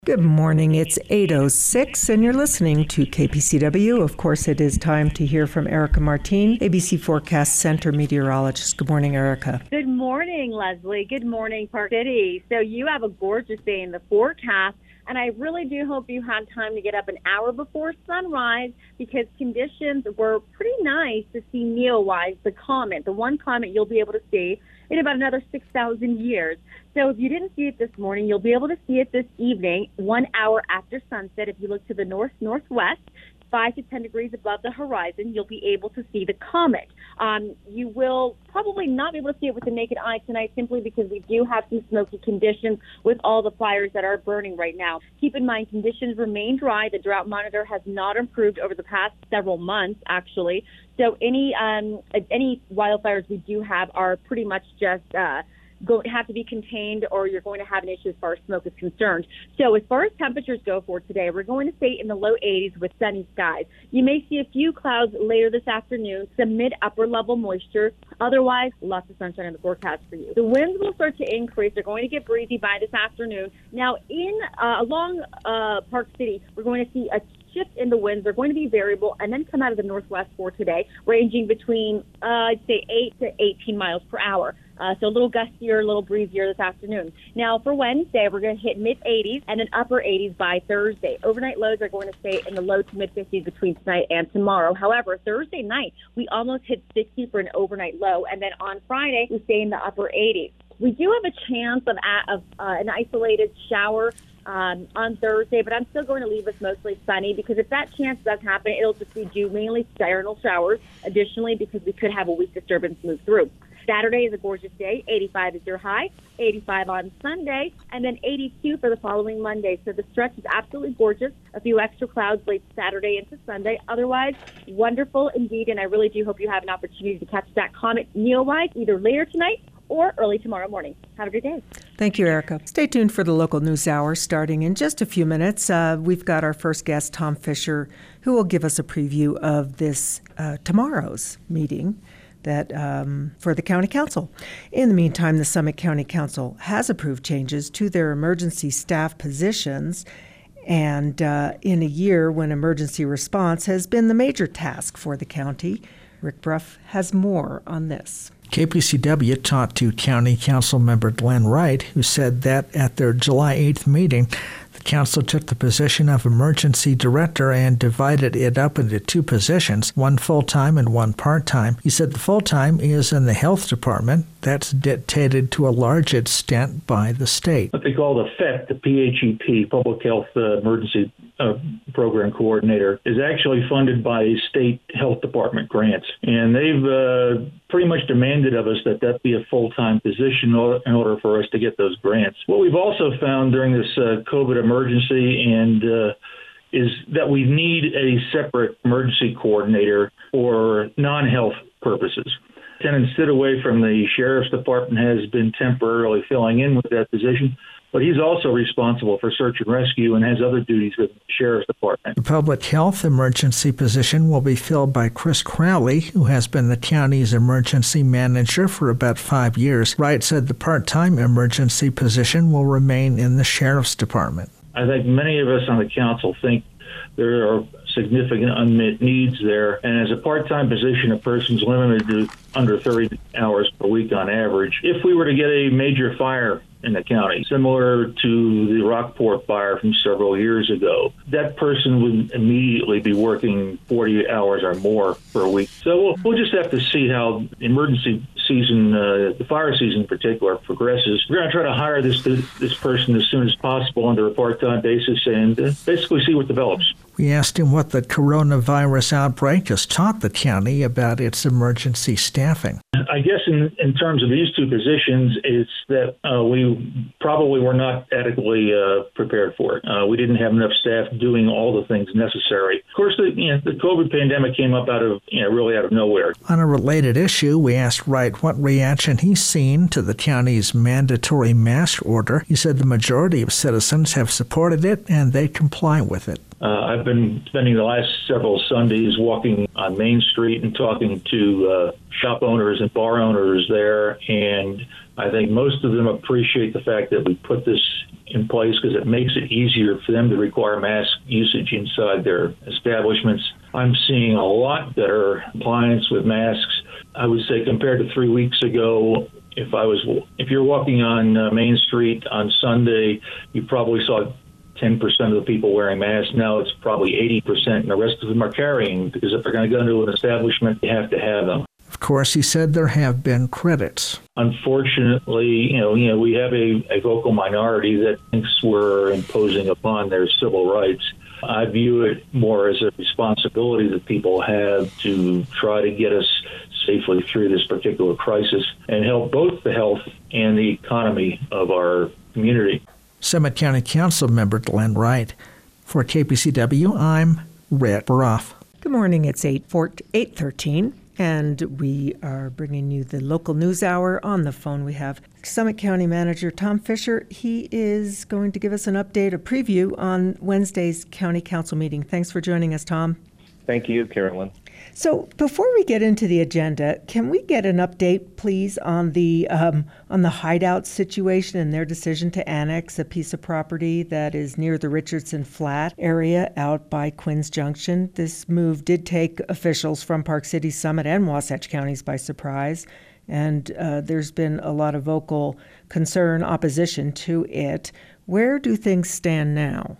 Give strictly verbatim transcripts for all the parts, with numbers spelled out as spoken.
Good morning. It's eight oh six, and you're listening to K P C W. Of course, it is time to hear from Erica Martin, A B C Forecast Center meteorologist. Good morning, Erica. Good morning, Leslie. Good morning, Park City. So you have a gorgeous day in the forecast, and I really do hope you had time to get up an hour before sunrise because conditions were pretty nice to see Neowise, the comet, the one comet you'll be able to see in about another six thousand years. So if you didn't see it this morning, you'll be able to see it this evening, one hour after sunset. If you look to the north-northwest, five to ten degrees above the horizon, you'll be able to see the comet. Um, you will probably not be able to see it with the naked eye tonight simply because we do have some smoky conditions with all the fires that are burning right now. Keep in mind, conditions remain dry. The drought monitor has not improved over the past several months, actually. So any um, any wildfires we do have are pretty much just uh, going to have to be contained, or you're going to have an issue as far as smoke is concerned. So as far as temperatures go for today, we're going to stay in the low eighties with sunny skies. You may see a few clouds later this afternoon, some mid-upper level moisture. Otherwise, lots of sunshine in the forecast for you. The winds will start to increase. They're going to get breezy by this afternoon. Now, in uh, along uh, Park City, we're going to see a shift in the winds. They're going to be variable and then come out of the northwest for today, ranging between, uh, I'd say, eight to eighteen miles per hour. Uh, so a little gustier, a little breezier this afternoon. Now, for Wednesday, we're going to hit mid-eighties and then upper eighties by Thursday. Overnight lows are going to stay in the low to mid-fifties between tonight and tomorrow. However, Thursday night, we almost hit sixty for an overnight low. And then on Friday, we stay in the upper eighties. We do have a chance of, of uh, an isolated shower Um, on Thursday, but I'm still going to leave us mostly sunny because if that chance does happen, it'll just be due mainly diurnal showers. Additionally, because we could have a weak disturbance move through. Saturday is a gorgeous day. eighty-five is your high, eighty-five on Sunday, and then eighty-two for the following Monday. So the stretch is absolutely gorgeous. A few extra clouds late Saturday into Sunday. Otherwise, wonderful indeed, and I really do hope you have an opportunity to catch that comet Neowise either later tonight or early tomorrow morning. Have a good day. Thank you, Erica. Stay tuned for the local news hour starting in just a few minutes. Uh, we've got our first guest, Tom Fisher, who will give us a preview of this uh, tomorrow's meeting that um, for the County Council. In the meantime, the Summit County Council has approved changes to their emergency staff positions. And uh, in a year when emergency response has been the major task for the county, Rick Bruff has more on this. K P C W talked to County Council member Glenn Wright, who said that at their July eighth meeting, the council took the position of emergency director and divided it up into two positions, one full-time and one part-time. He said the full-time is in the health department. That's dictated to a large extent by the state. What they call the F E P, the P H E P, Public Health uh, Emergency uh, Program Coordinator, is actually funded by state health department grants. And they've uh, pretty much demanded of us that that be a full-time position in order, in order for us to get those grants. What we've also found during this uh, COVID emergency and uh, is that we need a separate emergency coordinator for non-health purposes. Lieutenant Stidaway from the Sheriff's Department has been temporarily filling in with that position, but he's also responsible for search and rescue and has other duties with the Sheriff's Department. The public health emergency position will be filled by Chris Crowley, who has been the county's emergency manager for about five years. Wright said the part-time emergency position will remain in the Sheriff's Department. I think many of us on the council think there are significant unmet needs there. And as a part-time position, a person's limited to under thirty hours per week on average. If we were to get a major fire in the county, similar to the Rockport fire from several years ago, that person would immediately be working forty hours or more per week. So we'll, we'll just have to see how the emergency season, uh, the fire season in particular, progresses. We're going to try to hire this this person as soon as possible under a part-time basis and uh, basically see what develops. We asked him what the coronavirus outbreak has taught the county about its emergency staffing. I guess in, in terms of these two positions, it's that uh, we probably were not adequately uh, prepared for it. Uh, we didn't have enough staff doing all the things necessary. Of course, the, you know, the COVID pandemic came up out of, you know, really out of nowhere. On a related issue, we asked Wright what reaction he's seen to the county's mandatory mask order. He said the majority of citizens have supported it and they comply with it. Uh, I've been spending the last several Sundays walking on Main Street and talking to uh, shop owners and bar owners there, and I think most of them appreciate the fact that we put this in place because it makes it easier for them to require mask usage inside their establishments. I'm seeing a lot better compliance with masks. I would say compared to three weeks ago, if I was, if you're walking on uh, Main Street on Sunday, you probably saw ten percent of the people wearing masks. Now it's probably eighty percent, and the rest of them are carrying, because if they're going to go into an establishment, you have to have them. Of course, he said there have been credits. Unfortunately, you know, you know, we have a, a vocal minority that thinks we're imposing upon their civil rights. I view it more as a responsibility that people have to try to get us safely through this particular crisis and help both the health and the economy of our community. Summit County Council member Glenn Wright. For K P C W, I'm Red Baroff. Good morning. It's eight thirteen, and we are bringing you the local news hour. On the phone, we have Summit County Manager Tom Fisher. He is going to give us an update, a preview on Wednesday's County Council meeting. Thanks for joining us, Tom. Thank you, Carolyn. So before we get into the agenda, can we get an update, please, on the um, on the hideout situation and their decision to annex a piece of property that is near the Richardson Flat area out by Quinn's Junction? This move did take officials from Park City, Summit, and Wasatch counties by surprise, and uh, there's been a lot of vocal concern, opposition to it. Where do things stand now?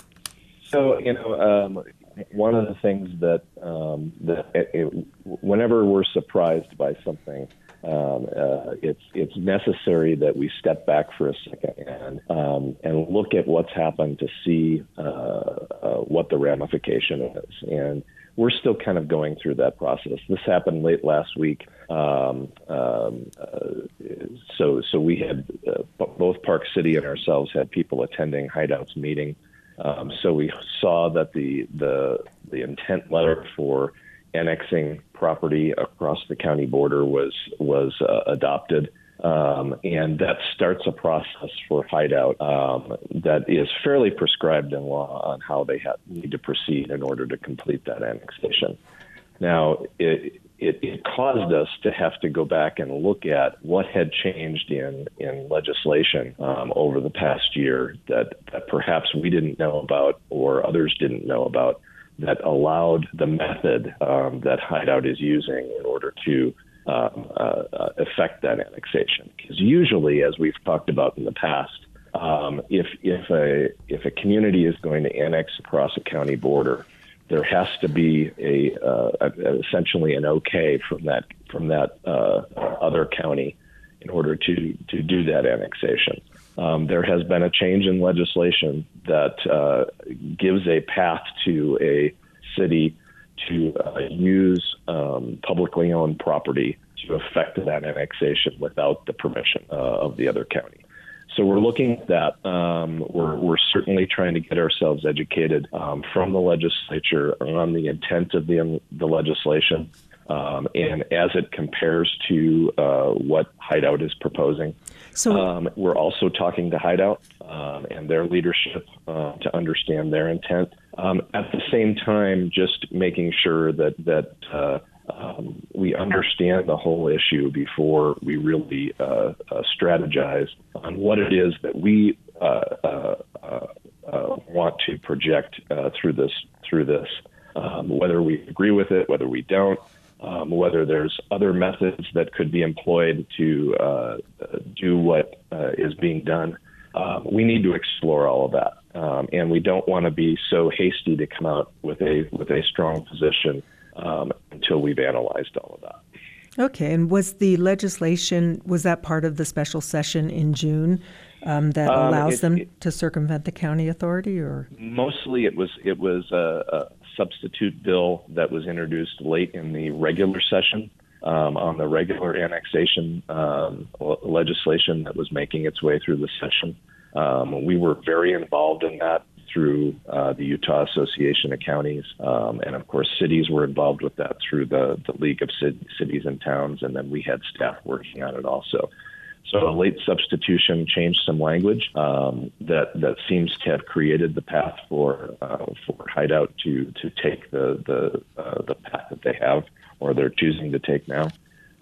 So, you know, um, one of the things that um, that it, it, whenever we're surprised by something, um, uh, it's it's necessary that we step back for a second and um, and look at what's happened to see uh, uh, what the ramification is. And we're still kind of going through that process. This happened late last week. Um, um, uh, so so we had uh, both Park City and ourselves had people attending Hideout's meeting. Um, so we saw that the, the the intent letter for annexing property across the county border was was uh, adopted, um, and that starts a process for Hideout um, that is fairly prescribed in law on how they have, need to proceed in order to complete that annexation. Now, it, it, it caused us to have to go back and look at what had changed in, in legislation um, over the past year that, that perhaps we didn't know about or others didn't know about that allowed the method um, that Hideout is using in order to um, uh, uh, effect that annexation. Because usually, as we've talked about in the past, um, if, if, a, if a community is going to annex across a county border, there has to be a, uh, a essentially an okay from that from that uh, other county in order to to do that annexation. Um, there has been a change in legislation that uh, gives a path to a city to uh, use um, publicly owned property to effect that annexation without the permission uh, of the other county. So we're looking at that. Um, we're, we're certainly trying to get ourselves educated um, from the legislature on the intent of the, the legislation um, and as it compares to uh, what Hideout is proposing. So um, we're also talking to Hideout um, and their leadership uh, to understand their intent. Um, at the same time, just making sure that that uh, Um, we understand the whole issue before we really uh, uh, strategize on what it is that we uh, uh, uh, uh, want to project uh, through this. Through this, um, whether we agree with it, whether we don't, um, whether there's other methods that could be employed to uh, do what uh, is being done. Um, we need to explore all of that, um, and we don't want to be so hasty to come out with a with a strong position. Um, until we've analyzed all of that. Okay, and was the legislation, was that part of the special session in June um, that um, allows it, them it, to circumvent the county authority? Or mostly it was it was a, a substitute bill that was introduced late in the regular session um, on the regular annexation um, legislation that was making its way through the session. Um, we were very involved in that through uh, the Utah Association of Counties. Um, and, of course, cities were involved with that through the, the League of C- Cities and Towns, and then we had staff working on it also. So a late substitution changed some language um, that, that seems to have created the path for uh, for Hideout to to take the, the, uh, the path that they have or they're choosing to take now.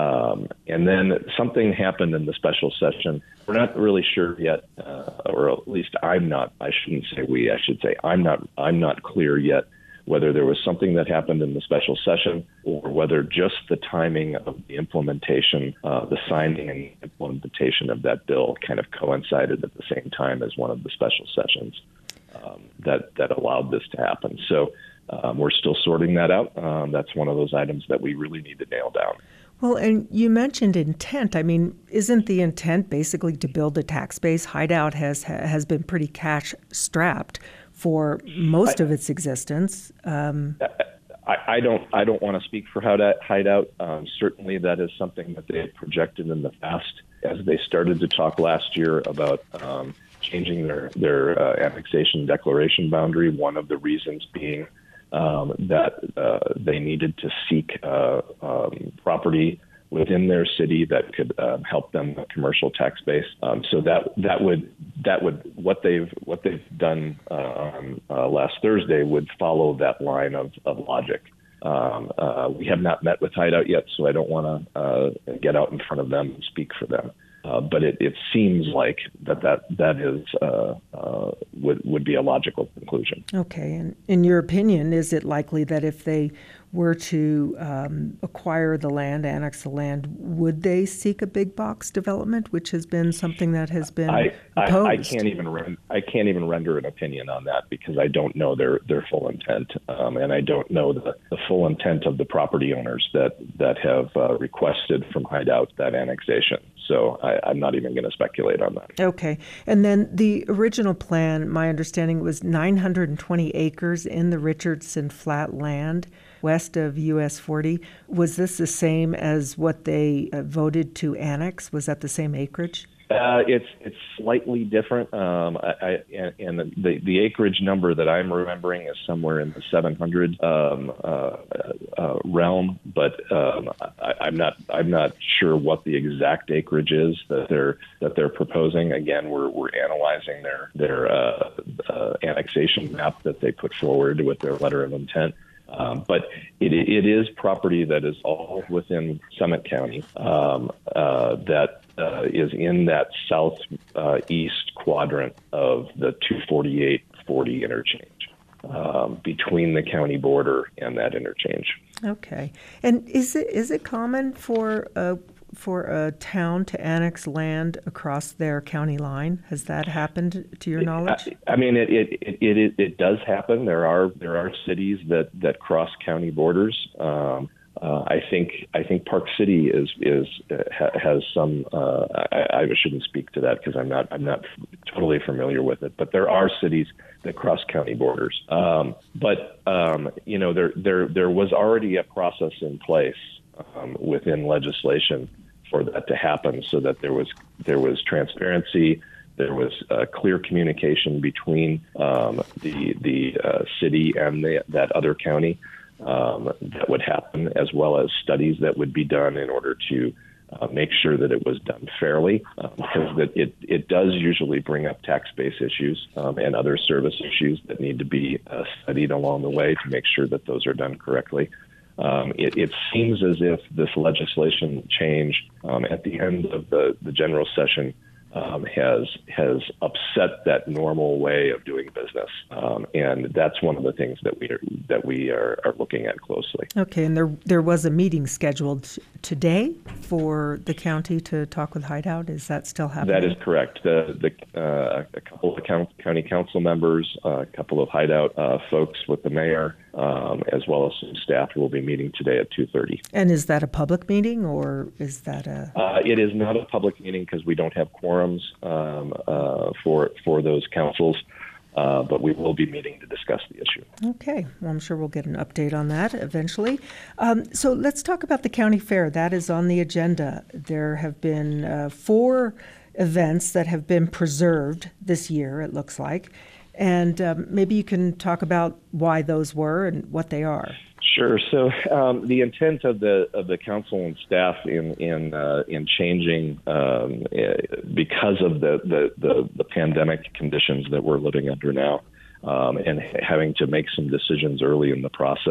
Um, and then something happened in the special session. We're not really sure yet, uh, or at least I'm not. I shouldn't say we. I should say I'm not. I'm not clear yet whether there was something that happened in the special session or whether just the timing of the implementation, uh, the signing and implementation of that bill kind of coincided at the same time as one of the special sessions um, that, that allowed this to happen. So um, we're still sorting that out. Um, that's one of those items that we really need to nail down. Well, and you mentioned intent. I mean, isn't the intent basically to build a tax base? Hideout has has been pretty cash strapped for most I, of its existence. Um, I, I don't. I don't want to speak for Hideout. Um, certainly, that is something that they had projected in the past as they started to talk last year about um, changing their their uh, annexation declaration boundary. One of the reasons being um, that uh, they needed to seek uh, um, property within their city that could uh, help them with commercial tax base. Um, so that that would that would what they've what they've done uh, on uh, last Thursday would follow that line of, of logic. Um, uh, we have not met with Hideout yet, so I don't want to uh, get out in front of them and speak for them. Uh, but it, it seems like that that that is uh, uh, would would be a logical conclusion. Okay, and in your opinion, is it likely that if they were to um, acquire the land, annex the land, would they seek a big box development, which has been something that has been I, opposed? I, I can't even rend- I can't even render an opinion on that because I don't know their, their full intent, um, and I don't know the, the full intent of the property owners that that have uh, requested from Hideout that annexation. So I, I'm not even going to speculate on that. Okay. And then the original plan, my understanding, was nine hundred twenty acres in the Richardson Flat land west of U S forty. Was this the same as what they uh, voted to annex? Was that the same acreage? Uh, it's it's slightly different, um, I, I, and the the acreage number that I'm remembering is somewhere in the seven hundred um, uh, uh, realm, but um, I, I'm not I'm not sure what the exact acreage is that they're that they're proposing. Again, we're we're analyzing their their uh, uh, annexation map that they put forward with their letter of intent. Um, but it, it is property that is all within Summit County um, uh, that uh, is in that southeast uh, quadrant of the two forty-eight forty interchange um, between the county border and that interchange. Okay. And is it is it common for a for a town to annex land across their county line? Has that happened to your knowledge? I, I mean, it it, it it it does happen. There are there are cities that, that cross county borders. Um, uh, I think I think Park City is is uh, has some. Uh, I, I shouldn't speak to that because I'm not I'm not totally familiar with it. But there are cities that cross county borders. Um, but um, you know, there there there was already a process in place um, within legislation for that to happen, so that there was there was transparency, there was uh, clear communication between um, the the uh, city and the, that other county um, that would happen, as well as studies that would be done in order to uh, make sure that it was done fairly, uh, because that it it does usually bring up tax base issues um, and other service issues that need to be uh, studied along the way to make sure that those are done correctly. Um, it, it seems as if this legislation change um, at the end of the, the general session um, has has upset that normal way of doing business, um, and that's one of the things that we are, that we are, are looking at closely. Okay, and there there was a meeting scheduled today for the county to talk with Hideout. Is that still happening? That is correct. The the uh, a couple of county council members, uh, a couple of Hideout uh, folks with the mayor, um, as well as some staff will be meeting today at two thirty. And is that a public meeting or is that a? Uh, it is not a public meeting because we don't have quorums um, uh, for for those councils. Uh, but we will be meeting to discuss the issue. Okay. Well, I'm sure we'll get an update on that eventually. Um, so let's talk about the county fair. That is on the agenda. There have been uh, four events that have been preserved this year, it looks like. And um, maybe you can talk about why those were and what they are. Sure. So um, the intent of the of the council and staff in in uh, in changing um, because of the, the, the, the pandemic conditions that we're living under now, um, and having to make some decisions early in the process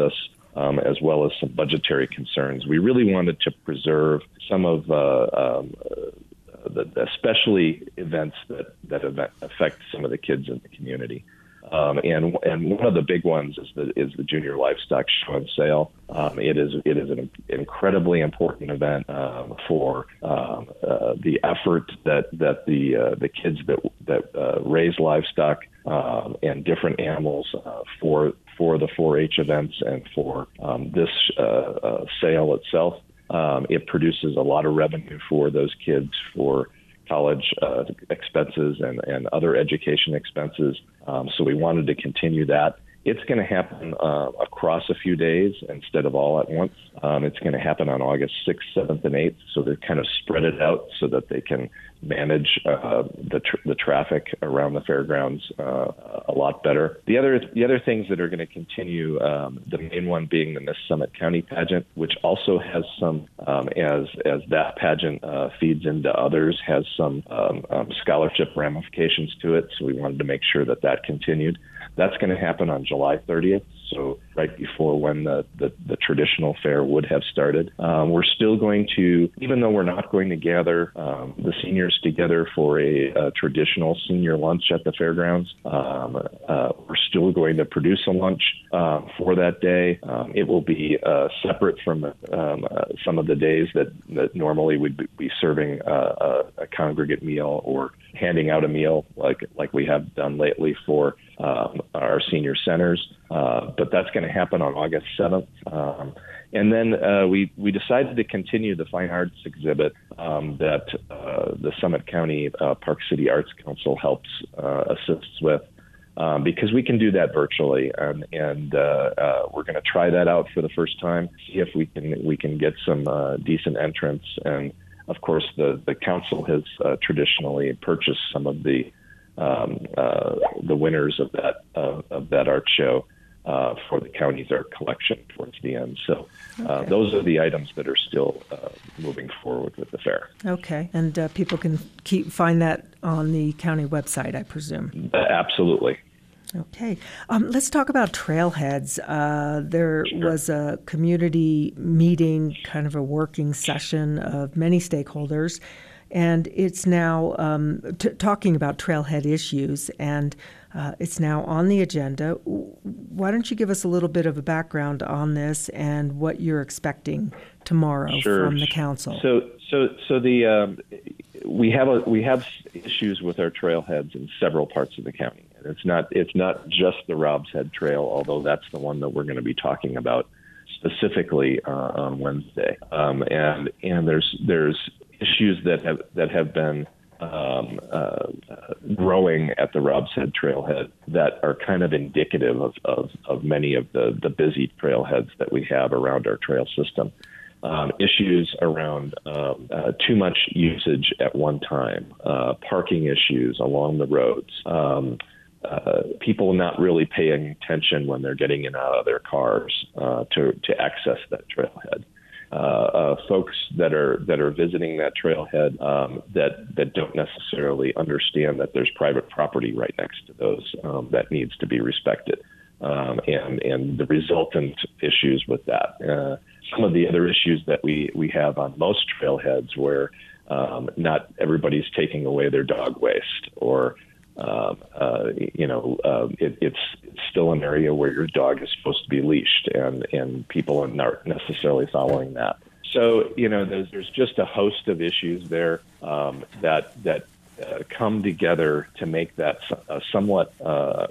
um, as well as some budgetary concerns. We really wanted to preserve some of uh, um, uh, the, especially events that, that affect some of the kids in the community. Um, and and one of the big ones is the is the Junior Livestock Show and Sale. Um, it is it is an incredibly important event um, for um, uh, the effort that that the uh, the kids that that uh, raise livestock um, and different animals uh, for for the four H events and for um, this uh, uh, sale itself. Um, it produces a lot of revenue for those kids for college uh, expenses and, and other education expenses. Um, so we wanted to continue that. It's going to happen uh, across a few days instead of all at once. Um, it's going to happen on August sixth, seventh, and eighth. So they kind of spread it out so that they can manage uh, the tr- the traffic around the fairgrounds uh, a lot better. The other the other things that are going to continue, um, the main one being the Miss Summit County pageant, which also has some, um, as as that pageant uh, feeds into others, has some um, um, scholarship ramifications to it. So we wanted to make sure that that continued. That's going to happen on July thirtieth, so right before when the, the, the traditional fair would have started. Um, we're still going to, even though we're not going to gather um, the seniors together for a, a traditional senior lunch at the fairgrounds, um, uh, we're still going to produce a lunch um, for that day. Um, it will be uh, separate from um, uh, some of the days that, that normally we'd be serving uh, a, a congregate meal or handing out a meal like like we have done lately for um, our senior centers. Uh, but that's going to happen on August seventh. Um, and then uh, we, we decided to continue the fine arts exhibit um, that uh, the Summit County uh, Park City Arts Council helps uh, assists with. Um, because we can do that virtually, and, and uh, uh, we're going to try that out for the first time, see if we can we can get some uh, decent entrants. And of course, the, the council has uh, traditionally purchased some of the um, uh, the winners of that uh, of that art show uh, for the county's art collection towards the end. So uh, okay. Those are the items that are still uh, moving forward with the fair. Okay, and uh, people can keep find that on the county website, I presume. Uh, absolutely. Okay. Um, let's talk about trailheads. Uh, there sure. was a community meeting, kind of a working session of many stakeholders, and it's now um, t- talking about trailhead issues, and uh, it's now on the agenda. Why don't you give us a little bit of a background on this and what you're expecting tomorrow sure. from the council? So, so, so the um, we have a we have issues with our trailheads in several parts of the county. It's not it's not just the Rob's Head Trail, although that's the one that we're going to be talking about specifically uh, on Wednesday. Um, and and there's there's issues that have that have been um, uh, growing at the Rob's Head Trailhead that are kind of indicative of, of, of many of the, the busy trailheads that we have around our trail system. Um, issues around um, uh, too much usage at one time, uh, parking issues along the roads, um, uh, people not really paying attention when they're getting in and out of their cars uh, to to access that trailhead. Uh, uh, folks that are that are visiting that trailhead um, that that don't necessarily understand that there's private property right next to those um, that needs to be respected, um, and and the resultant issues with that. Uh, some of the other issues that we we have on most trailheads where um, not everybody's taking away their dog waste, or Uh, uh, you know, uh, it, it's, it's still an area where your dog is supposed to be leashed, and, and people are not necessarily following that. So, you know, there's, there's just a host of issues there um, that that uh, come together to make that uh, somewhat uh,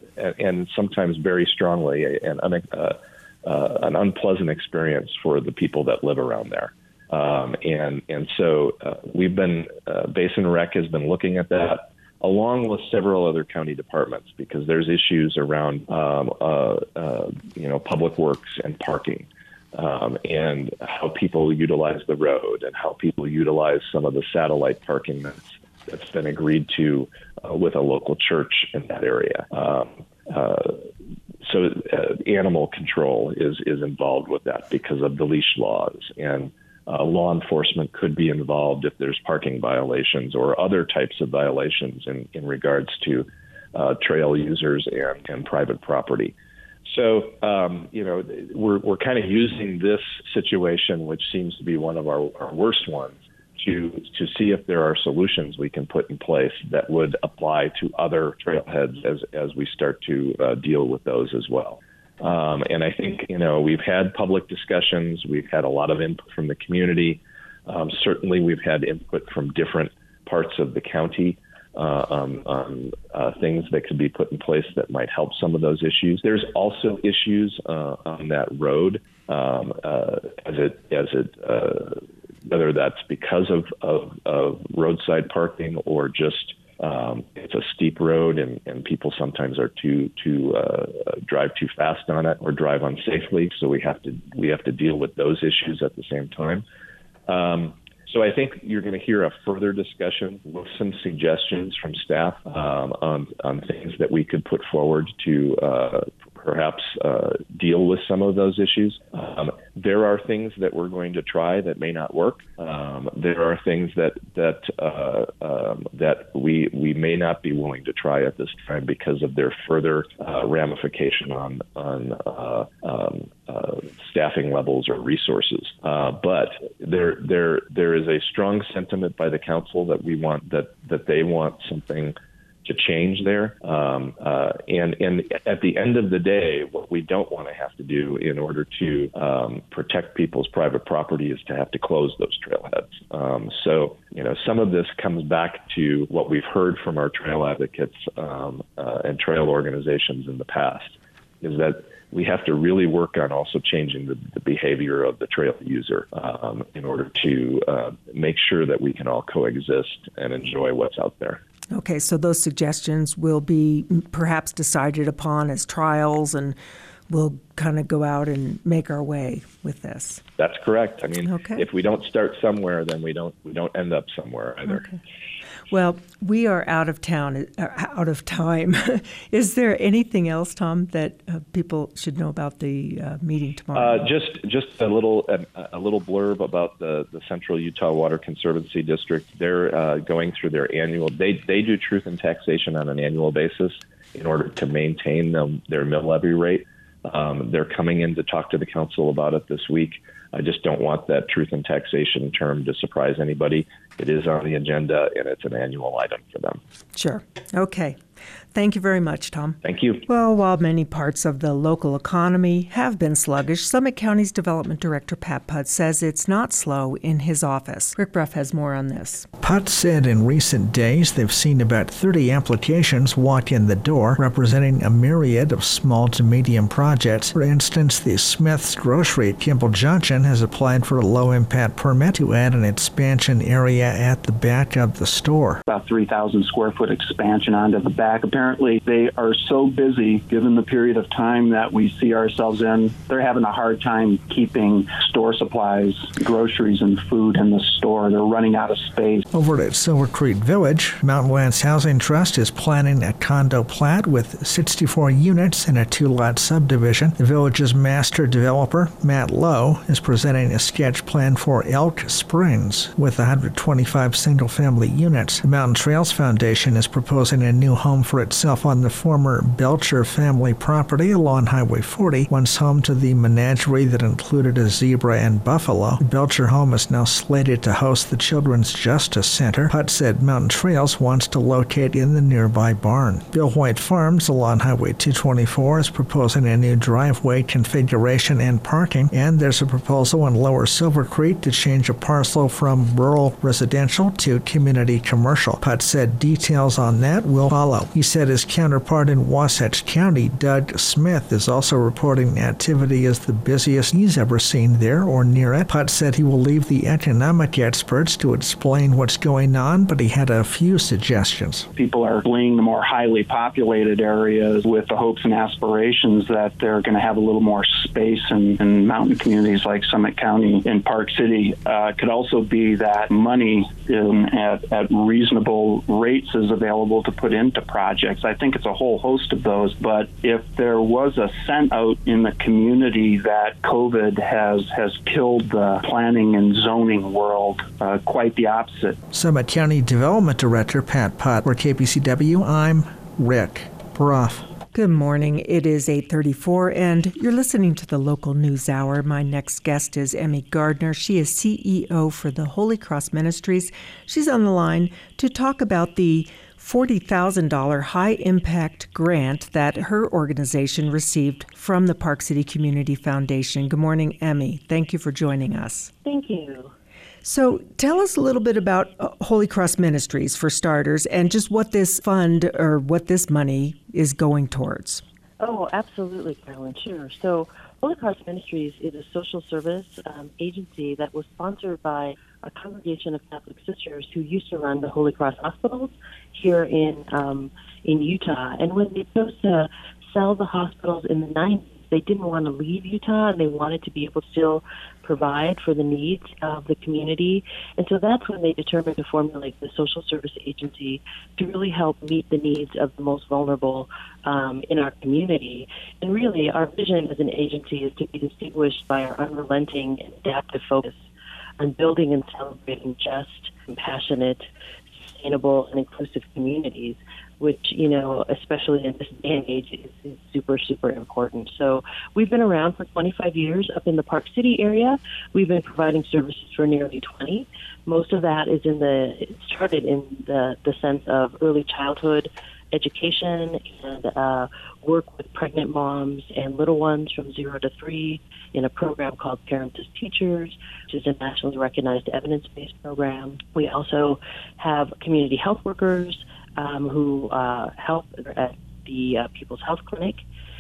and sometimes very strongly an, uh, uh, an unpleasant experience for the people that live around there. Um, and and so uh, we've been uh, Basin Rec has been looking at that, along with several other county departments, because there's issues around, um, uh, uh, you know, public works and parking, um, and how people utilize the road and how people utilize some of the satellite parking that's, that's been agreed to uh, with a local church in that area. Um, uh, so uh, animal control is, is involved with that because of the leash laws, and Uh, law enforcement could be involved if there's parking violations or other types of violations in, in regards to uh, trail users and, and private property. So, um, you know, we're we're kind of using this situation, which seems to be one of our, our worst ones, to to see if there are solutions we can put in place that would apply to other trailheads as as we start to uh, deal with those as well. Um, and I think, you know, we've had public discussions. We've had a lot of input from the community. Um, certainly, we've had input from different parts of the county uh, um, on uh, things that could be put in place that might help some of those issues. There's also issues uh, on that road um, uh, as it as it uh, whether that's because of, of, of roadside parking or just um, it's a steep road and, and people sometimes are too too uh, drive too fast on it or drive unsafely. So we have to we have to deal with those issues at the same time. Um, so I think you're going to hear a further discussion with some suggestions from staff um, on, on things that we could put forward to uh, perhaps uh, deal with some of those issues. Um, there are things that we're going to try that may not work. Um, there are things that that uh, um, that we we may not be willing to try at this time because of their further uh, ramification on on uh, um, uh, staffing levels or resources. Uh, but there there there is a strong sentiment by the council that we want that that they want something to change there. Um, uh, and, and at the end of the day, what we don't want to have to do in order to um, protect people's private property is to have to close those trailheads. Um, so, you know, some of this comes back to what we've heard from our trail advocates um, uh, and trail organizations in the past, is that we have to really work on also changing the, the behavior of the trail user um, in order to uh, make sure that we can all coexist and enjoy what's out there. Okay, so those suggestions will be perhaps decided upon as trials, and we'll kind of go out and make our way with this. That's correct. I mean, okay. If we don't start somewhere, then we don't we don't end up somewhere either. Okay. Well, we are out of town, uh, out of time. Is there anything else, Tom, that uh, people should know about the uh, meeting tomorrow? Uh, just just a little a, a little blurb about the, the Central Utah Water Conservancy District. They're uh, going through their annual. They they do truth and taxation on an annual basis in order to maintain them, their mill levy rate. Um, they're coming in to talk to the council about it this week. I just don't want that truth and taxation term to surprise anybody. It is on the agenda, and it's an annual item for them. Sure. Okay. Thank you very much, Tom. Thank you. Well, while many parts of the local economy have been sluggish, Summit County's Development Director Pat Putt says it's not slow in his office. Rick Bruff has more on this. Putt said in recent days they've seen about thirty applications walk in the door, representing a myriad of small to medium projects. For instance, the Smith's Grocery at Kimball Junction has applied for a low-impact permit to add an expansion area at the back of the store. About three thousand square foot expansion onto the back. Apparently, they are so busy, given the period of time that we see ourselves in, they're having a hard time keeping store supplies, groceries, and food in the store. They're running out of space. Over at Silver Creek Village, Mountain Lands Housing Trust is planning a condo plat with sixty-four units in a two-lot subdivision. The village's master developer, Matt Lowe, is presenting a sketch plan for Elk Springs with one hundred twenty-five single-family units. The Mountain Trails Foundation is proposing a new home for itself on the former Belcher family property along Highway forty, once home to the menagerie that included a zebra and buffalo. The Belcher home is now slated to host the Children's Justice Center. Putt said Mountain Trails wants to locate in the nearby barn. Bill White Farms along Highway two twenty-four is proposing a new driveway configuration and parking, and there's a proposal in Lower Silver Creek to change a parcel from rural residential to community commercial. Putt said details on that will follow. He said his counterpart in Wasatch County, Doug Smith, is also reporting activity as the busiest he's ever seen there or near it. Putt said he will leave the economic experts to explain what's going on, but he had a few suggestions. People are fleeing the more highly populated areas with the hopes and aspirations that they're going to have a little more space in, in mountain communities like Summit County and Park City. Uh, could also be that money in, at, at reasonable rates is available to put into projects. I think it's a whole host of those, but if there was a sense out in the community that COVID has has killed the planning and zoning world, uh, quite the opposite. Summit County Development Director Pat Putt. For K P C W, I'm Rick Bruff. Good morning. It is eight thirty-four, and you're listening to the Local News Hour. My next guest is Emmy Gardner. She is C E O for the Holy Cross Ministries. She's on the line to talk about the forty thousand dollars high-impact grant that her organization received from the Park City Community Foundation. Good morning, Emmy. Thank you for joining us. Thank you. So tell us a little bit about Holy Cross Ministries, for starters, and just what this fund or what this money is going towards. Oh, absolutely, Carolyn. Sure. So Holy Cross Ministries is a social service um, agency that was sponsored by a congregation of Catholic sisters who used to run the Holy Cross hospitals here in um, in Utah. And when they chose to sell the hospitals in the nineties, they didn't want to leave Utah, and they wanted to be able to still provide for the needs of the community. And so that's when they determined to formulate the social service agency to really help meet the needs of the most vulnerable um, in our community. And really, our vision as an agency is to be distinguished by our unrelenting and adaptive focus on building and celebrating just, compassionate, sustainable, and inclusive communities, which, you know, especially in this day and age, is, is super, super important. So we've been around for twenty-five years up in the Park City area. We've been providing services for nearly twenty. Most of that is in the, it started in the, the sense of early childhood education and uh, work with pregnant moms and little ones from zero to three in a program called Parents as Teachers, which is a nationally recognized evidence-based program. We also have community health workers um, who uh, help at the uh, People's Health Clinic.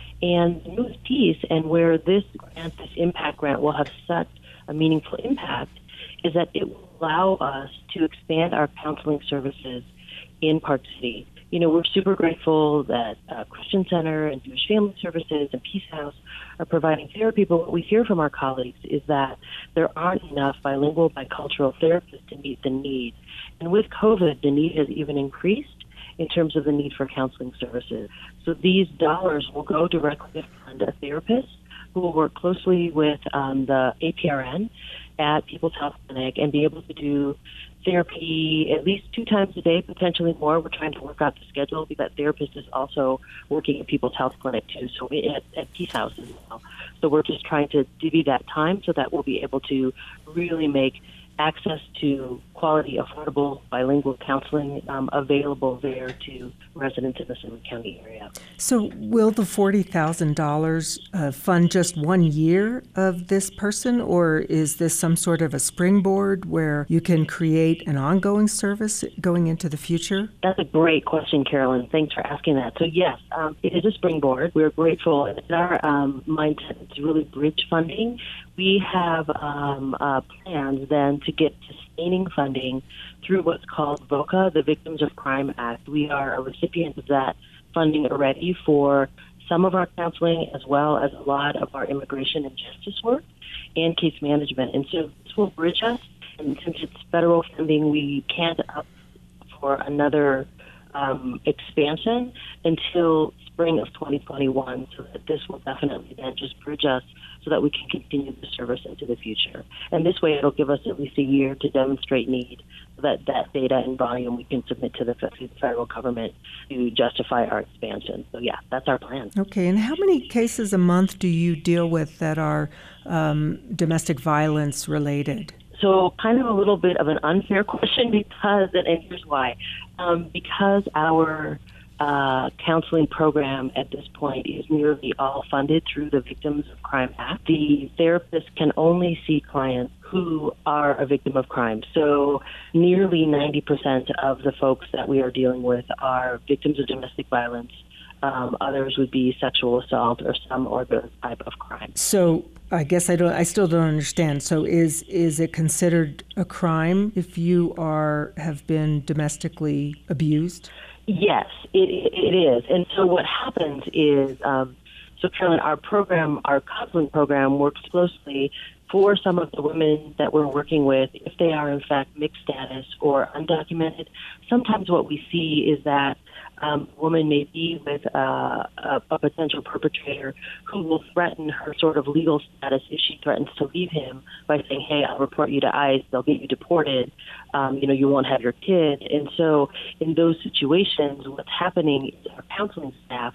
And the newest piece, and where this grant, this impact grant, will have such a meaningful impact, is that it will allow us to expand our counseling services in Park City. You know, we're super grateful that uh, Christian Center and Jewish Family Services and Peace House are providing therapy, but what we hear from our colleagues is that there aren't enough bilingual, bicultural therapists to meet the need. And with COVID, the need has even increased in terms of the need for counseling services. So these dollars will go directly to fund a therapist who will work closely with um, the A P R N at People's Health Clinic and be able to do therapy at least two times a day, potentially more. We're trying to work out the schedule because that therapist is also working at People's Health Clinic too, so at, at Peace House as well. So we're just trying to divvy that time so that we'll be able to really make access to quality, affordable, bilingual counseling um, available there to residents in the Summit County area. So will the forty thousand dollars uh, fund just one year of this person, or is this some sort of a springboard where you can create an ongoing service going into the future? That's a great question, Carolyn. Thanks for asking that. So yes, um, it is a springboard. We're grateful. In our um, mindset, it's really bridge funding. We have um, uh, plans then to get sustaining funding through what's called VOCA, the Victims of Crime Act. We are a recipient of that funding already for some of our counseling as well as a lot of our immigration and justice work and case management. And so this will bridge us. And since it's federal funding, we can't up for another um, expansion until spring of twenty twenty-one, so that this will definitely then just bridge us so that we can continue the service into the future. And this way it'll give us at least a year to demonstrate need so that that data and volume we can submit to the federal government to justify our expansion. So yeah, that's our plan. Okay, and how many cases a month do you deal with that are um, domestic violence related? So kind of a little bit of an unfair question because, and here's why, um, because our Uh, counseling program at this point is nearly all funded through the Victims of Crime Act. The therapist can only see clients who are a victim of crime. So nearly ninety percent of the folks that we are dealing with are victims of domestic violence. Um, others would be sexual assault or some other type of crime. So I guess I don't. I still don't understand. So is is it considered a crime if you are have been domestically abused? Yes, it, it is. And so what happens is, um, so Carolyn, our program, our counseling program works closely for some of the women that we're working with, if they are in fact mixed status or undocumented. Sometimes what we see is that um, a woman may be with uh, a, a potential perpetrator who will threaten her sort of legal status if she threatens to leave him by saying, hey, I'll report you to ICE, they'll get you deported, um, you know, you won't have your kid. And so in those situations, what's happening is our counseling staff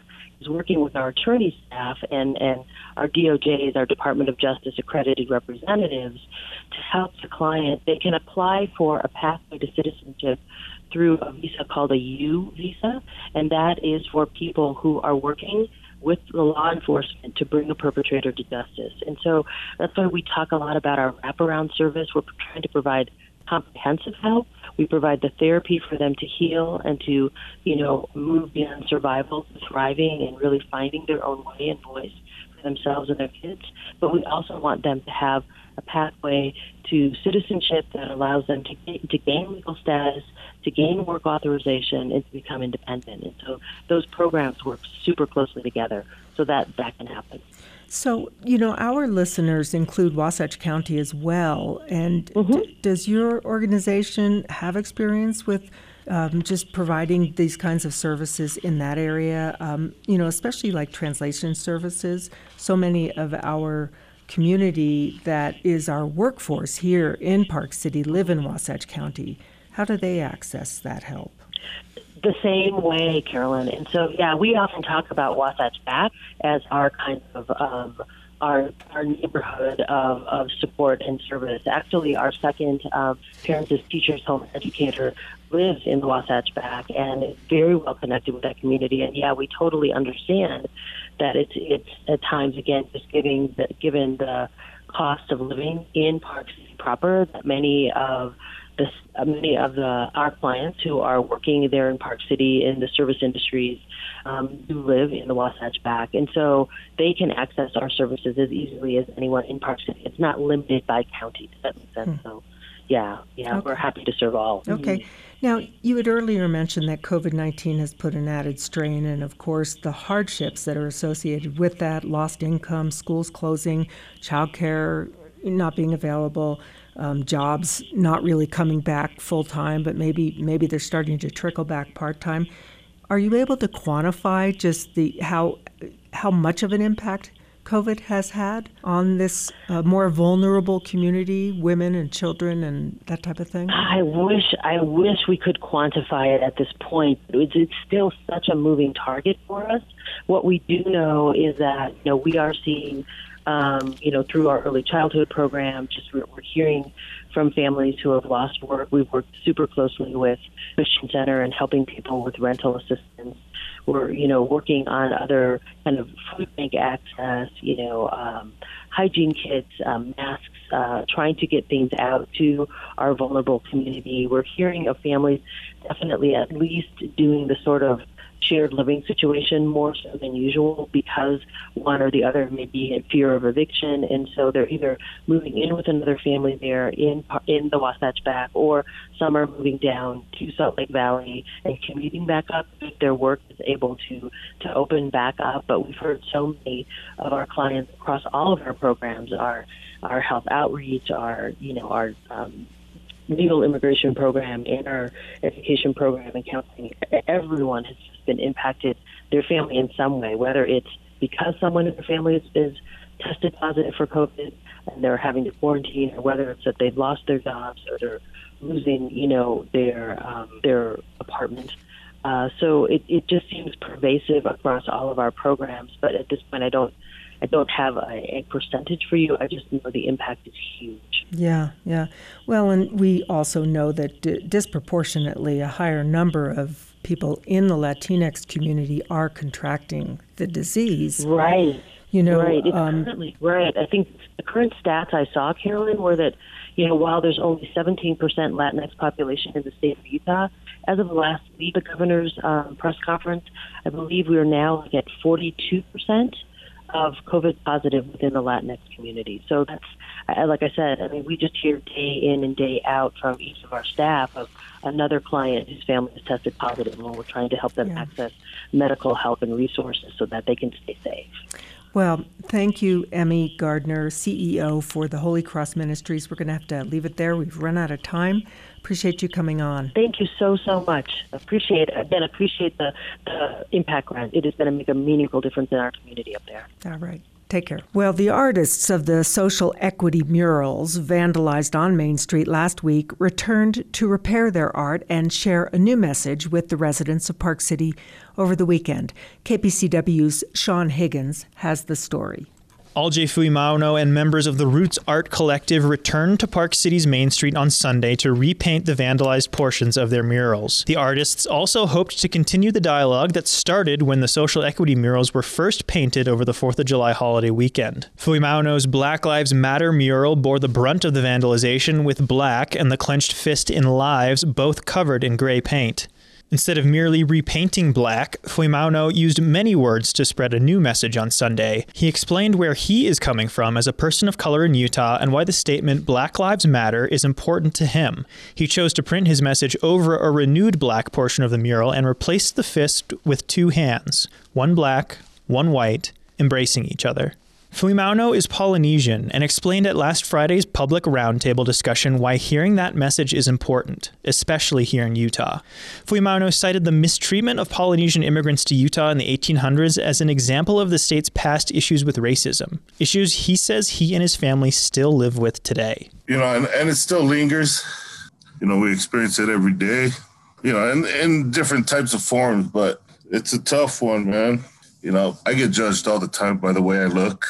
is working with our attorney staff and, and our D O Js, our Department of Justice accredited representatives, to help the client. They can apply for a pathway to citizenship through a visa called a U visa, and that is for people who are working with the law enforcement to bring a perpetrator to justice. And so that's why we talk a lot about our wraparound service. We're trying to provide comprehensive help. We provide the therapy for them to heal and to, you know, move beyond survival to thriving and really finding their own way and voice for themselves and their kids. But we also want them to have a pathway to citizenship that allows them to, get, to gain legal status, to gain work authorization, and to become independent. And so those programs work super closely together so that that can happen. So, you know, our listeners include Wasatch County as well. And mm-hmm. d- does your organization have experience with um, just providing these kinds of services in that area? Um, you know, especially like translation services. So many of our community that is our workforce here in Park City live in Wasatch County. How do they access that help? The same way, Carolyn. And so, yeah, we often talk about Wasatch Back as our kind of um, our our neighborhood of, of support and service. Actually, our second um, Parents as Teachers Home Educator lives in the Wasatch Back and is very well connected with that community. And yeah, we totally understand that it's it's at times, again, just giving the, given the cost of living in Park City proper, that many of This, uh, many of the our clients who are working there in Park City in the service industries um, do live in the Wasatch Back, and so they can access our services as easily as anyone in Park City. It's not limited by county. Does that make sense? Hmm. So, yeah, yeah, okay. We're happy to serve all. Okay. Mm-hmm. Now, you had earlier mentioned that COVID nineteen has put an added strain, and of course, the hardships that are associated with that: lost income, schools closing, childcare not being available. Um, jobs not really coming back full time, but maybe maybe they're starting to trickle back part time. Are you able to quantify just the how how much of an impact COVID has had on this uh, more vulnerable community, women and children and that type of thing? I wish I wish we could quantify it at this point. It's, it's still such a moving target for us. What we do know is that you know we are seeing. Um, you know, through our early childhood program, just we're, we're hearing from families who have lost work. We've worked super closely with Christian Center and helping people with rental assistance. We're, you know, working on other kind of food bank access, you know, um, hygiene kits, um, masks, uh, trying to get things out to our vulnerable community. We're hearing of families definitely at least doing the sort of shared living situation more so than usual because one or the other may be in fear of eviction, and so they're either moving in with another family there in in the Wasatch Back, or some are moving down to Salt Lake Valley and commuting back up if their work is able to to open back up. But we've heard so many of our clients across all of our programs, our our health outreach, our you know our um, legal immigration program and our education program and counseling, everyone has been impacted, their family in some way, whether it's because someone in their family is, is tested positive for COVID and they're having to quarantine, or whether it's that they've lost their jobs or they're losing, you know, their um, their apartment. Uh, so it, it just seems pervasive across all of our programs. But at this point, I don't I don't have a, a percentage for you. I just know the impact is huge. Yeah, yeah. Well, and we also know that d- disproportionately a higher number of people in the Latinx community are contracting the disease. Right. You know, right. It's um, currently, right. I think the current stats I saw, Carolyn, were that, you know, while there's only seventeen percent Latinx population in the state of Utah, as of last week, the governor's um, press conference, I believe we are now at forty-two percent of COVID positive within the Latinx community. So that's, like I said, I mean, we just hear day in and day out from each of our staff of another client whose family is tested positive, and we're trying to help them yeah. access medical help and resources so that they can stay safe. Well, thank you, Emmy Gardner, C E O for the Holy Cross Ministries. We're going to have to leave it there. We've run out of time. Appreciate you coming on. Thank you so, so much. Appreciate it. Again, appreciate the, the impact grant. It is going to make a meaningful difference in our community up there. All right. Take care. Well, the artists of the social equity murals vandalized on Main Street last week returned to repair their art and share a new message with the residents of Park City over the weekend. K P C W's Sean Higgins has the story. Aljay Fuimauno and members of the Roots Art Collective returned to Park City's Main Street on Sunday to repaint the vandalized portions of their murals. The artists also hoped to continue the dialogue that started when the social equity murals were first painted over the fourth of July holiday weekend. Fuimauno's Black Lives Matter mural bore the brunt of the vandalization, with black and the clenched fist in lives both covered in gray paint. Instead of merely repainting black, Fuimauno used many words to spread a new message on Sunday. He explained where he is coming from as a person of color in Utah and why the statement Black Lives Matter is important to him. He chose to print his message over a renewed black portion of the mural and replaced the fist with two hands, one black, one white, embracing each other. Fuimauno is Polynesian and explained at last Friday's public roundtable discussion why hearing that message is important, especially here in Utah. Fuimauno cited the mistreatment of Polynesian immigrants to Utah in the eighteen hundreds as an example of the state's past issues with racism, issues he says he and his family still live with today. You know, and, and it still lingers. You know, we experience it every day, you know, in, in different types of forms, but it's a tough one, man. You know, I get judged all the time by the way I look.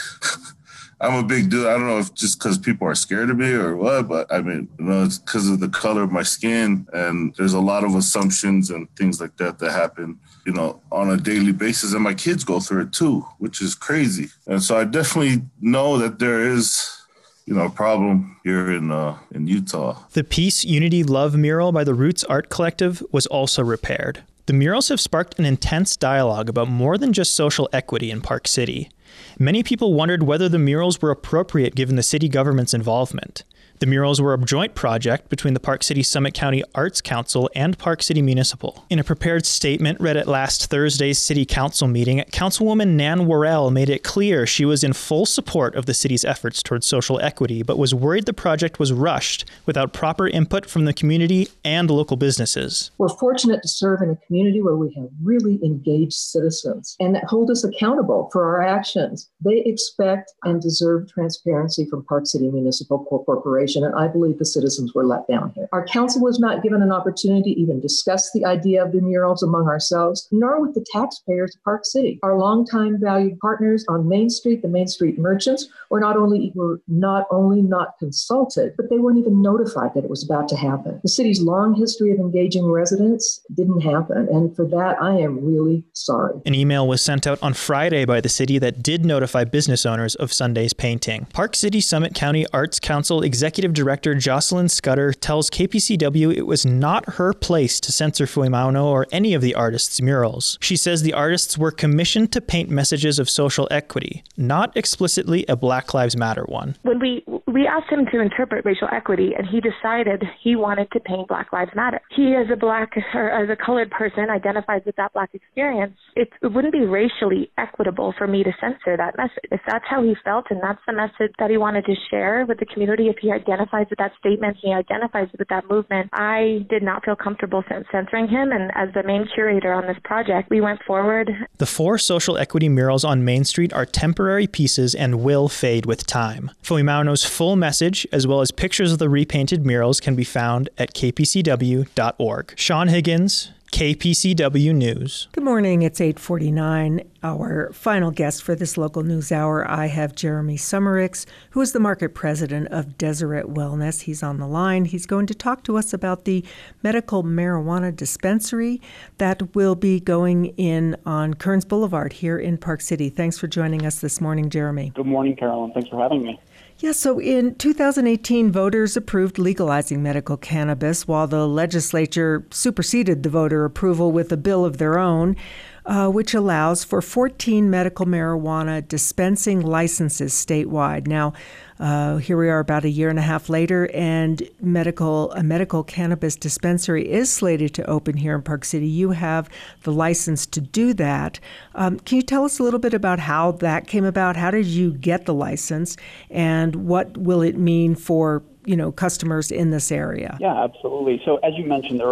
I'm a big dude. I don't know if just because people are scared of me or what, but I mean, you know, it's because of the color of my skin. And there's a lot of assumptions and things like that that happen, you know, on a daily basis. And my kids go through it too, which is crazy. And so I definitely know that there is, you know, a problem here in uh, in Utah. The Peace, Unity, Love mural by the Roots Art Collective was also repaired. The murals have sparked an intense dialogue about more than just social equity in Park City. Many people wondered whether the murals were appropriate given the city government's involvement. The murals were a joint project between the Park City Summit County Arts Council and Park City Municipal. In a prepared statement read at last Thursday's City Council meeting, Councilwoman Nan Worrell made it clear she was in full support of the city's efforts towards social equity, but was worried the project was rushed without proper input from the community and local businesses. We're fortunate to serve in a community where we have really engaged citizens and that hold us accountable for our actions. They expect and deserve transparency from Park City Municipal Corporation. And I believe the citizens were let down here. Our council was not given an opportunity to even discuss the idea of the murals among ourselves, nor with the taxpayers of Park City. Our longtime valued partners on Main Street, the Main Street merchants, were not only were not only not consulted, but they weren't even notified that it was about to happen. The city's long history of engaging residents didn't happen, and for that, I am really sorry. An email was sent out on Friday by the city that did notify business owners of Sunday's painting. Park City Summit County Arts Council Executive Director Jocelyn Scudder tells K P C W it was not her place to censor Fuimauno or any of the artists' murals. She says the artists were commissioned to paint messages of social equity, not explicitly a Black Lives Matter one. When we we asked him to interpret racial equity, and he decided he wanted to paint Black Lives Matter. He, as a black or as a colored person, identifies with that black experience. It, it wouldn't be racially equitable for me to censor that message. If that's how he felt, and that's the message that he wanted to share with the community, if he identifies with that statement, he identifies with that movement, I did not feel comfortable censoring him. And as the main curator on this project, we went forward. The four social equity murals on Main Street are temporary pieces and will fade with time. Fuimauno's full message, as well as pictures of the repainted murals, can be found at k p c w dot org. Sean Higgins, K P C W News. Good morning. It's eight forty-nine. Our final guest for this local news hour, I have Jeremy Summericks, who is the market president of Deseret Wellness. He's on the line. He's going to talk to us about the medical marijuana dispensary that will be going in on Kearns Boulevard here in Park City. Thanks for joining us this morning, Jeremy. Good morning, Carolyn. Thanks for having me. Yeah, so in two thousand eighteen, voters approved legalizing medical cannabis while the legislature superseded the voter approval with a bill of their own, uh, which allows for fourteen medical marijuana dispensing licenses statewide. Now, uh, here we are about a year and a half later, and medical a medical cannabis dispensary is slated to open here in Park City. You have the license to do that. Um, can you tell us a little bit about how that came about? How did you get the license, and what will it mean for, you know, customers in this area? Yeah, absolutely. So as you mentioned, there are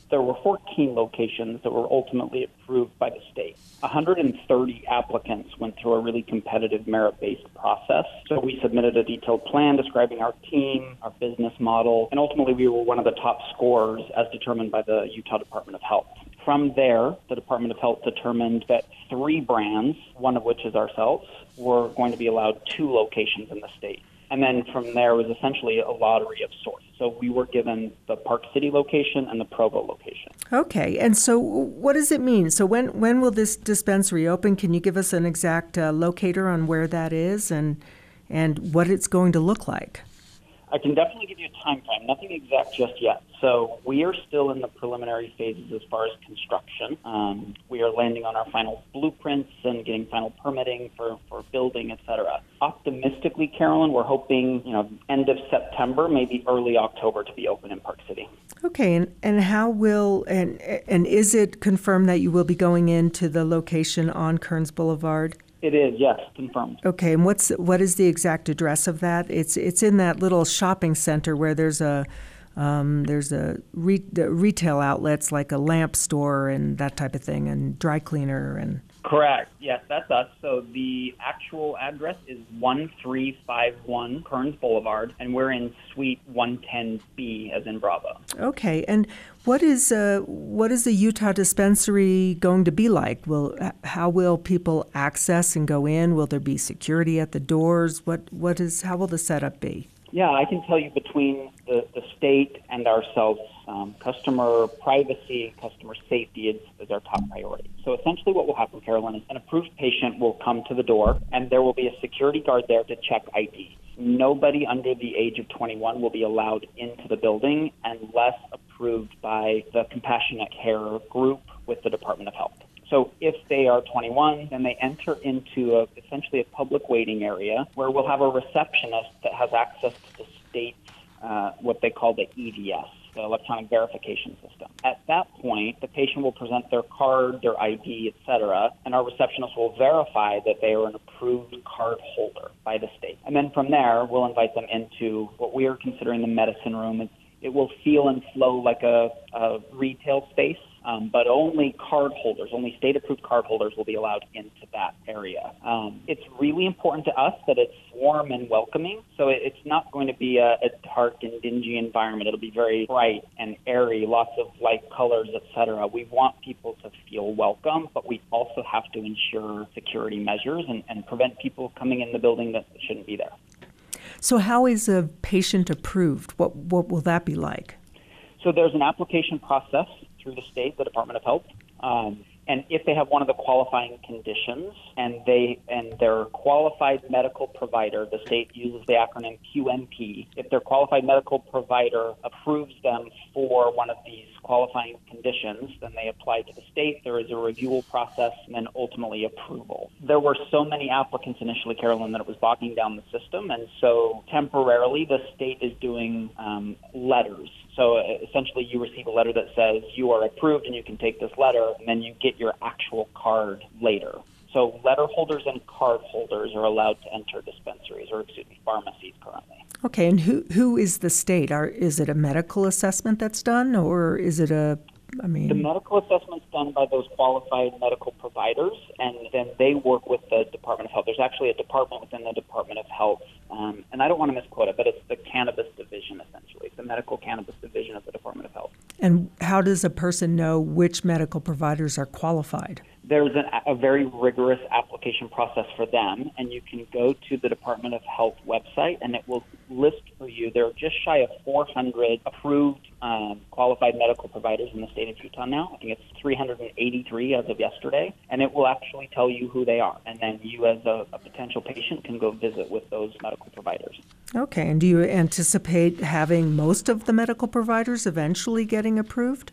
There were fourteen locations that were ultimately approved by the state. one hundred thirty applicants went through a really competitive merit-based process. So we submitted a detailed plan describing our team, our business model, and ultimately we were one of the top scorers as determined by the Utah Department of Health. From there, the Department of Health determined that three brands, one of which is ourselves, were going to be allowed two locations in the state. And then from there was essentially a lottery of sorts. So we were given the Park City location and the Provo location. Okay. And so what does it mean? So when, when will this dispensary open? Can you give us an exact uh, locator on where that is and and what it's going to look like? I can definitely give you a time frame. Nothing exact just yet. So we are still in the preliminary phases as far as construction. Um, we are landing on our final blueprints and getting final permitting for, for building, et cetera. Optimistically, Carolyn, we're hoping, you know, end of September, maybe early October to be open in Park City. Okay, and, and how will, and and is it confirmed that you will be going into the location on Kearns Boulevard? It is, yes, confirmed. Okay, and what's what is the exact address of that? It's it's in that little shopping center where there's a um, there's a re- retail outlets like a lamp store and that type of thing, and dry cleaner and. Correct. Yes, that's us. So the actual address is one three five one Kearns Boulevard, and we're in Suite one ten B, as in Bravo. Okay, and what is uh, what is the Utah dispensary going to be like? Will how will people access and go in? Will there be security at the doors? What what is how will the setup be? Yeah, I can tell you between the, the state and ourselves, um, customer privacy, customer safety is, is our top priority. So essentially what will happen, Carolyn, is an approved patient will come to the door and there will be a security guard there to check I D. Nobody under the age of twenty-one will be allowed into the building unless approved by the Compassionate Care group with the Department of Health. So if they are twenty-one, then they enter into a, essentially a public waiting area where we'll have a receptionist that has access to the state's, uh, what they call the E V S, the electronic verification system. At that point, the patient will present their card, their I D, et cetera, and our receptionist will verify that they are an approved card holder by the state. And then from there, we'll invite them into what we are considering the medicine room. It, it will feel and flow like a, a retail space. Um, but only card holders, only state-approved card holders will be allowed into that area. Um, it's really important to us that it's warm and welcoming, so it, it's not going to be a, a dark and dingy environment. It'll be very bright and airy, lots of light colors, et cetera. We want people to feel welcome, but we also have to ensure security measures and, and prevent people coming in the building that shouldn't be there. So how is a patient approved? What what will that be like? So there's an application process through the state, the Department of Health, um, and if they have one of the qualifying conditions and they and their qualified medical provider, the state uses the acronym Q M P, if their qualified medical provider approves them for one of these qualifying conditions, then they apply to the state. There is a review process and then ultimately approval. There were so many applicants initially, Carolyn, that it was bogging down the system, and so temporarily the state is doing um, letters. So essentially you receive a letter that says you are approved and you can take this letter, and then you get your actual card later. So letter holders and card holders are allowed to enter dispensaries, or excuse me, pharmacies currently. Okay, and who who is the state? Are, is it a medical assessment that's done, or is it a, I mean... The medical assessment's done by those qualified medical providers, and then they work with the Department of Health. There's actually a department within the Department of Health, um, and I don't want to misquote it, but it's the cannabis division, essentially. It's the medical cannabis division of the Department of Health. And how does a person know which medical providers are qualified? There's an, a very rigorous application process for them, and you can go to the Department of Health website, and it will list for you. There are just shy of four hundred approved um, qualified medical providers in the state of Utah now. I think it's three hundred eighty-three as of yesterday, and it will actually tell you who they are. And then you as a, a potential patient can go visit with those medical providers. Okay, and do you anticipate having most of the medical providers eventually getting approved?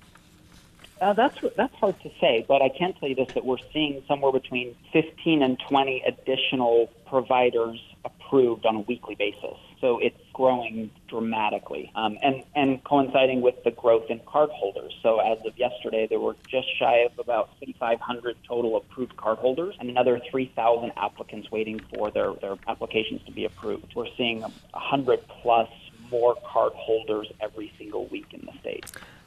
Uh, that's that's hard to say, but I can tell you this, that we're seeing somewhere between fifteen and twenty additional providers approved on a weekly basis. So it's growing dramatically, um, and, and coinciding with the growth in card holders. So as of yesterday, there were just shy of about fifty-five hundred total approved card holders and another three thousand applicants waiting for their, their applications to be approved. We're seeing one hundred plus more card holders every single week in the state.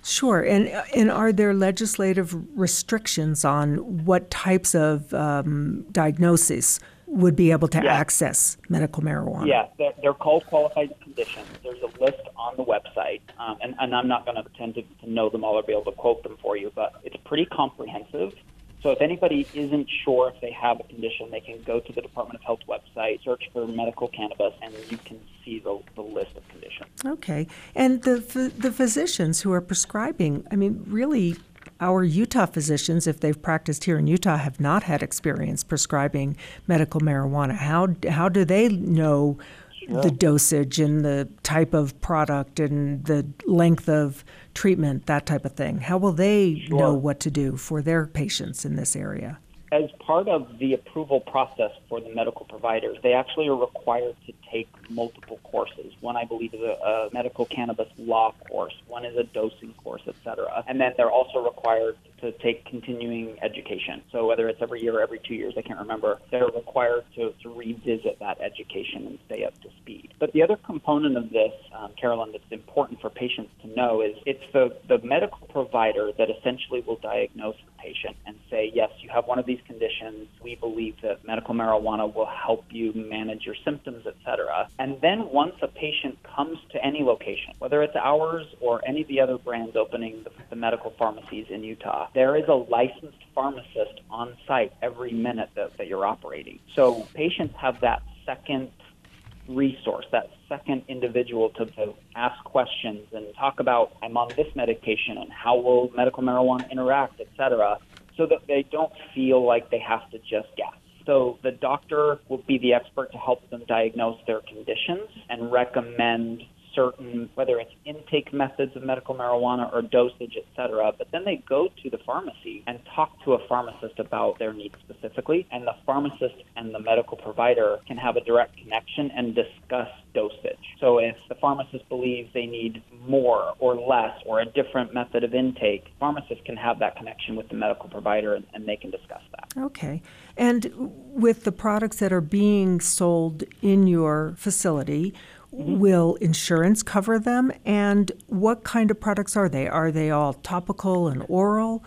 Sure. And and are there legislative restrictions on what types of um, diagnoses would be able to yeah. access medical marijuana? Yeah, they're, they're called qualified conditions. There's a list on the website, um, and, and I'm not going to pretend to know them all or be able to quote them for you, but it's pretty comprehensive. So if anybody isn't sure if they have a condition, they can go to the Department of Health website, search for medical cannabis, and you can see the, the list of conditions. Okay. And the the physicians who are prescribing, I mean, really, our Utah physicians, if they've practiced here in Utah, have not had experience prescribing medical marijuana. How how do they know Sure. the dosage and the type of product and the length of treatment, that type of thing? How will they Sure. know what to do for their patients in this area? As part of the approval process for the medical providers, they actually are required to take multiple courses. One, I believe, is a, a medical cannabis law course. One is a dosing course, et cetera. And then they're also required to take continuing education. So whether it's every year or every two years, I can't remember, they're required to, to revisit that education and stay up to speed. But the other component of this, um, Carolyn, that's important for patients to know is it's the, the medical provider that essentially will diagnose the patient and say, yes, you have one of these conditions. We believe that medical marijuana will help you manage your symptoms, et cetera. And then once a patient comes to any location, whether it's ours or any of the other brands opening the, the medical pharmacies in Utah, there is a licensed pharmacist on site every minute that, that you're operating. So patients have that second resource, that second individual to, to ask questions and talk about, I'm on this medication and how will medical marijuana interact, et cetera, so that they don't feel like they have to just guess. So the doctor will be the expert to help them diagnose their conditions and recommend certain, whether it's intake methods of medical marijuana or dosage, et cetera. But then they go to the pharmacy and talk to a pharmacist about their needs specifically, and the pharmacist and the medical provider can have a direct connection and discuss dosage. So if the pharmacist believes they need more or less or a different method of intake, pharmacists can have that connection with the medical provider and, and they can discuss that. Okay. And with the products that are being sold in your facility, mm-hmm. will insurance cover them? And what kind of products are they? Are they all topical and oral,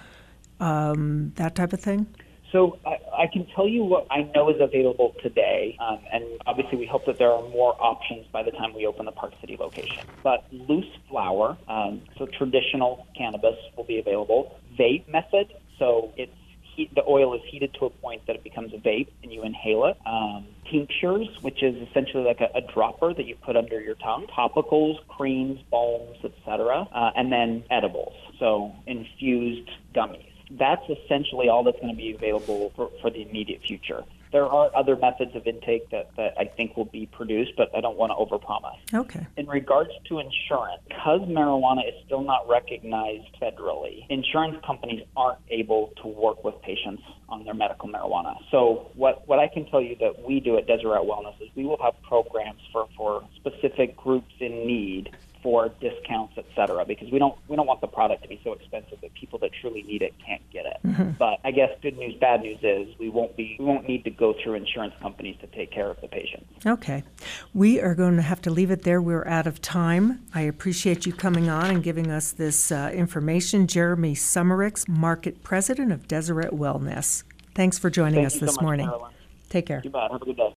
um, that type of thing? So I, I can tell you what I know is available today, um, and obviously we hope that there are more options by the time we open the Park City location. But loose flower, um, so traditional cannabis will be available. Vape method, so it's heat, the oil is heated to a point that it becomes a vape and you inhale it. Um, tinctures, which is essentially like a, a dropper that you put under your tongue. Topicals, creams, balms, et cetera. Uh, and then edibles, so infused gummies. That's essentially all that's going to be available for, for the immediate future. There are other methods of intake that, that I think will be produced, but I don't want to overpromise. Okay. In regards to insurance, because marijuana is still not recognized federally, insurance companies aren't able to work with patients on their medical marijuana. So what, what I can tell you that we do at Deseret Wellness is we will have programs for, for specific groups in need for discounts, et cetera, because we don't we don't want the product to be so expensive that people that truly need it can't get it. Mm-hmm. But I guess good news, bad news is we won't be we won't need to go through insurance companies to take care of the patients. Okay. We are going to have to leave it there. We're out of time. I appreciate you coming on and giving us this uh, information. Jeremy Summericks, Market President of Deseret Wellness. Thanks for joining Thank us you this so much, morning. Carolyn. Take care. You bet. Have a good day.